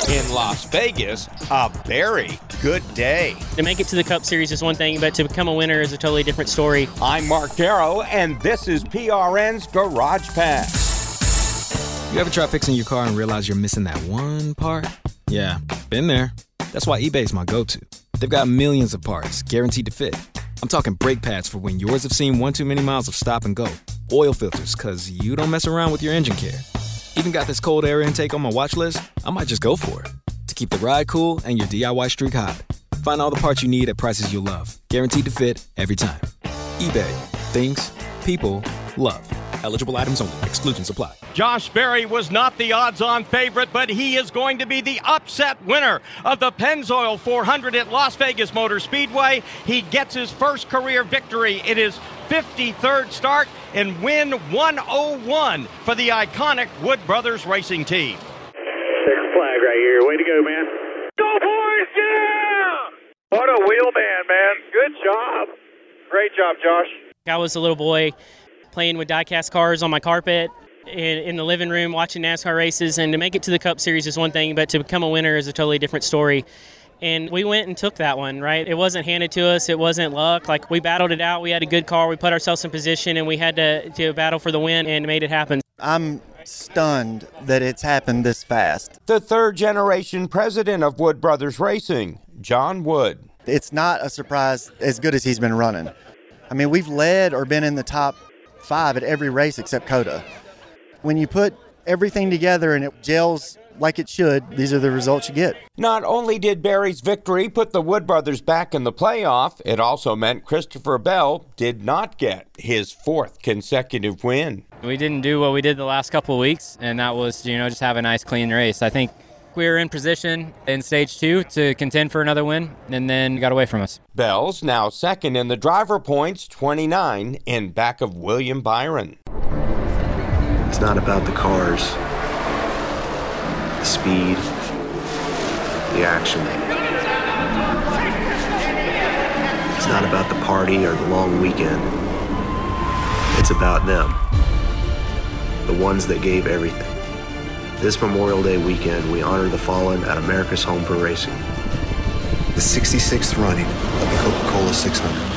In Las Vegas, a very good day. To make it to the Cup Series is one thing, but to become a winner is a totally different story. I'm Mark Darrow, and this is PRN's Garage Pass. You ever try fixing your car and realize you're missing that one part? Yeah, been there. That's why eBay's my go-to. They've got millions of parts, guaranteed to fit. I'm talking brake pads for when yours have seen one too many miles of stop and go. Oil filters, because you don't mess around with your engine care. Even got this cold air intake on my watch list. I might just go for it. To keep the ride cool and your DIY streak hot. Find all the parts you need at prices you'll love. Guaranteed to fit every time. eBay. Things. People. Love. Eligible items only. Exclusions apply. Josh Berry was not the odds-on favorite, but he is going to be the upset winner of the Pennzoil 400 at Las Vegas Motor Speedway. He gets his first career victory. It is 53rd start and win 101 for the iconic Wood Brothers Racing Team. There's a flag right here. Way to go, man. Go, boys! Yeah! What a wheel man. Good job. Great job, Josh. I was a little boy playing with die-cast cars on my carpet in the living room, watching NASCAR races, and to make it to the Cup Series is one thing, but to become a winner is a totally different story. And we went and took that one, right? It wasn't handed to us. It wasn't luck. Like, we battled it out. We had a good car. We put ourselves in position, and we had to battle for the win and made it happen. I'm stunned that it's happened this fast. The third-generation president of Wood Brothers Racing, John Wood. It's not a surprise as good as he's been running. I mean, we've led or been in the top 5 at every race except COTA. When you put everything together and it gels like it should, these are the results you get. Not only did Berry's victory put the Wood Brothers back in the playoff, it also meant Christopher Bell did not get his 4th consecutive win. We didn't do what we did the last couple of weeks, and that was, just have a nice, clean race. I think we were in position in stage 2 to contend for another win, and then got away from us. Bell's now second in the driver points, 29, in back of William Byron. It's not about the cars, the speed, the action. It's not about the party or the long weekend. It's about them, the ones that gave everything. This Memorial Day weekend, we honor the fallen at America's Home for Racing. The 66th running of the Coca-Cola 600.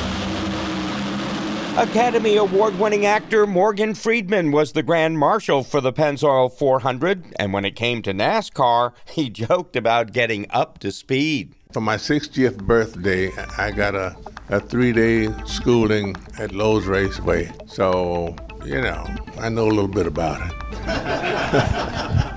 Academy Award-winning actor Morgan Freeman was the Grand Marshal for the Pennzoil 400, and when it came to NASCAR, he joked about getting up to speed. For my 60th birthday, I got a 3-day schooling at Lowe's Raceway, so, I know a little bit about it.